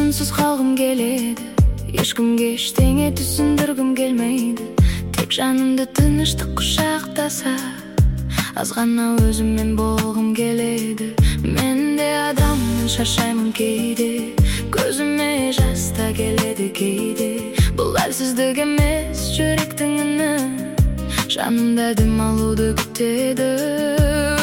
үнсіз қалғым келеді, ешкімге ештеңе түсіндіргім келмейді. Тек жанымды тыныштық құшақтаса, аз ғана өзіммен болғым келеді. Мен де адаммын, шаршаймын кейде, көзіме жас та келеді кейде. Бұл әлсіздік емес, жүректің үні, жанымда дем алуды күтеді.